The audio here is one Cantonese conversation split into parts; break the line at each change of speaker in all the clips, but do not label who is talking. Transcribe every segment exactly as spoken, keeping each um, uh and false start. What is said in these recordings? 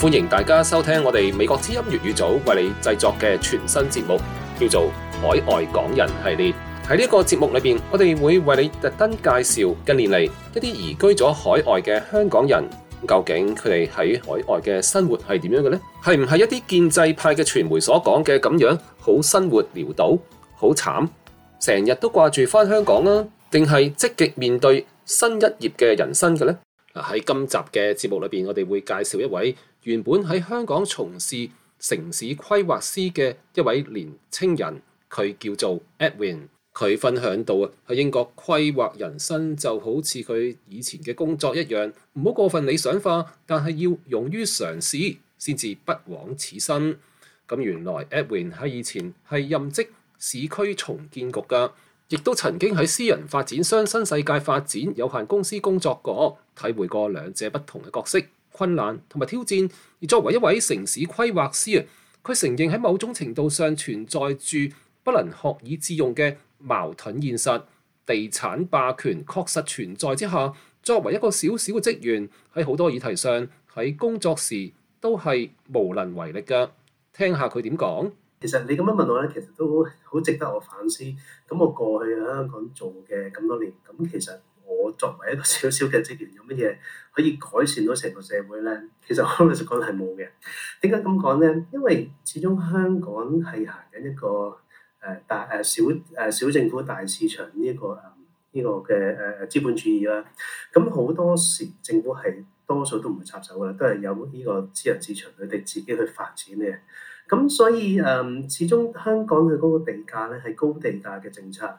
歡迎大家收聽我哋美國之音粵語組為你製作嘅全新節目，叫做《海外港人系列》。喺呢個節目裏邊，我哋會為你特登介紹近年嚟一啲移居咗海外嘅香港人，究竟佢哋喺海外嘅生活係點樣嘅呢？係唔係一啲建制派嘅傳媒所講嘅咁樣，好生活潦倒，好慘，成日都掛住返香港啊？定係積極面對新一頁嘅人生嘅呢？喺今集嘅節目裏邊，我哋會介紹一位原本喺香港從事城市規劃師嘅一位年青人，佢叫做 Edwin。佢分享到啊，喺英國規劃人生就好似佢以前嘅工作一樣，唔好過分理想化，但係要勇於嘗試，先至不枉此生。咁原來 Edwin 喺以前係任職市區重建局㗎，亦都曾經喺私人發展商新世界發展有限公司工作過，體會過兩者不同嘅角色、困難同埋挑戰。而作為一位城市規劃師啊，佢承認喺某種程度上存在住不能學以致用嘅矛盾現實。地產霸權確實存在之下，作為一個小小嘅職員，喺好多議題上喺工作時都係無能為力㗎。聽下佢點講。
其實你咁樣問我咧，其實都好值得我反思。咁我過去喺香港做嘅咁多年，咁其實我作為一個小小嘅職員，有乜嘢可以改善到成個社會咧？其實我老實講係冇嘅。點解咁講咧？因為始終香港係行緊一個誒、呃、大誒、呃、小誒、呃、小政府大市場呢、這、一個誒呢、呃這個嘅誒、呃、資本主義啦。咁好多時政府係多數都唔會插手嘅，都係有呢個私人市場佢哋自己去發展嘅。咁所以誒、嗯，始終香港嘅嗰個地價咧係高地價嘅政策。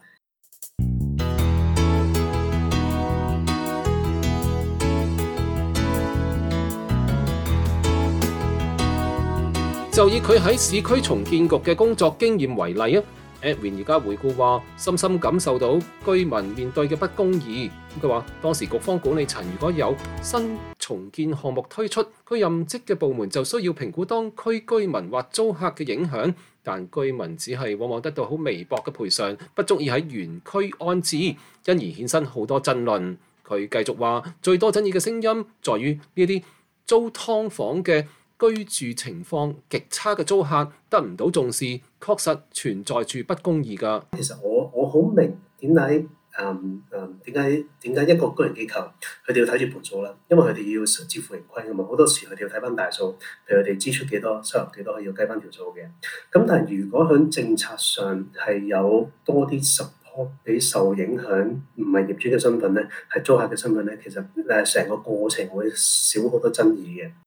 就以佢喺市區重建局嘅工作經驗為例啊 ，Edwin 而家回顧話，深深感受到居民面對嘅不公義。佢話當時局方管理層如果有新重建項目推出，佢任職嘅部門就需要評估當區居民或租客嘅影響，但居民只係往往得到好微薄嘅賠償，不足以喺原區安置，因而衍生好多爭論。佢繼續話，最多爭議嘅聲音在於呢啲租劏房嘅居住情況極差嘅租客得唔到重視，確實存在住不公義㗎。
其實我我好明點解誒誒點解點解一個公營機構佢哋要睇住盤數啦，因為佢哋要自負盈虧㗎嘛。好多時佢哋要睇翻大數，譬如佢哋支出幾多、收入幾多，要計翻條數嘅。咁但係如果喺政策上係有多啲 support 俾受影響唔係業主嘅身份咧，係租客嘅身份咧，其實誒成個過程會少好多爭議嘅。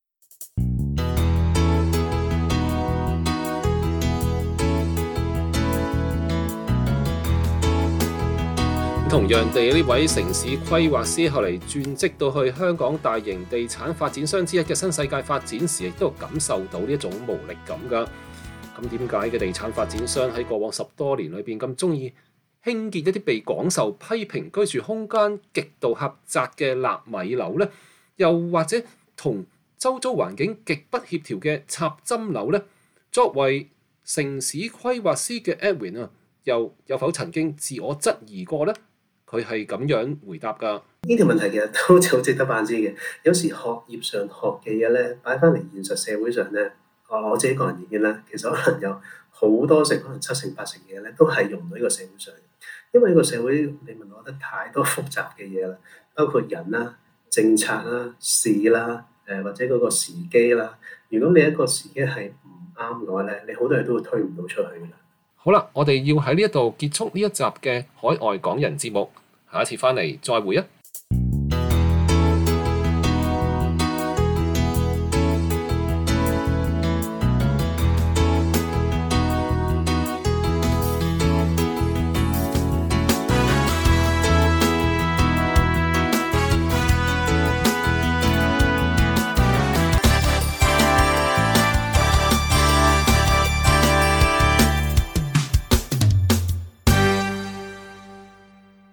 同樣地，呢位城市規劃師後嚟轉職到去香港大型地產發展商之一嘅新世界發展時，亦都感受到呢一種無力感㗎。咁點解嘅地產發展商喺過往十多年裏邊咁中意興建一啲被廣受批評居住空間極度狹窄嘅納米樓呢？又或者同周遭環境極不協調嘅插針樓呢？作為城市規劃師嘅 Edwin 啊，又有否曾經自我質疑過呢？佢係咁樣回答㗎。
呢條問題其實都好值得反思嘅。有時學業上學嘅嘢咧，擺翻嚟現實社會上咧，我自己個人意見咧，其實可能有好多成，可能七成八成嘅嘢咧，都係用唔到呢個社會上。因為呢個社會，你問我覺得太多複雜嘅嘢啦，包括人啦、政策啦、事啦，誒或者嗰個時機啦。如果你一個時機係唔啱嘅話咧，你好多嘢都會推唔到出去㗎啦。
好啦，我哋要喺呢一度結束呢一集嘅海外港人節目，下一次翻嚟再會啊！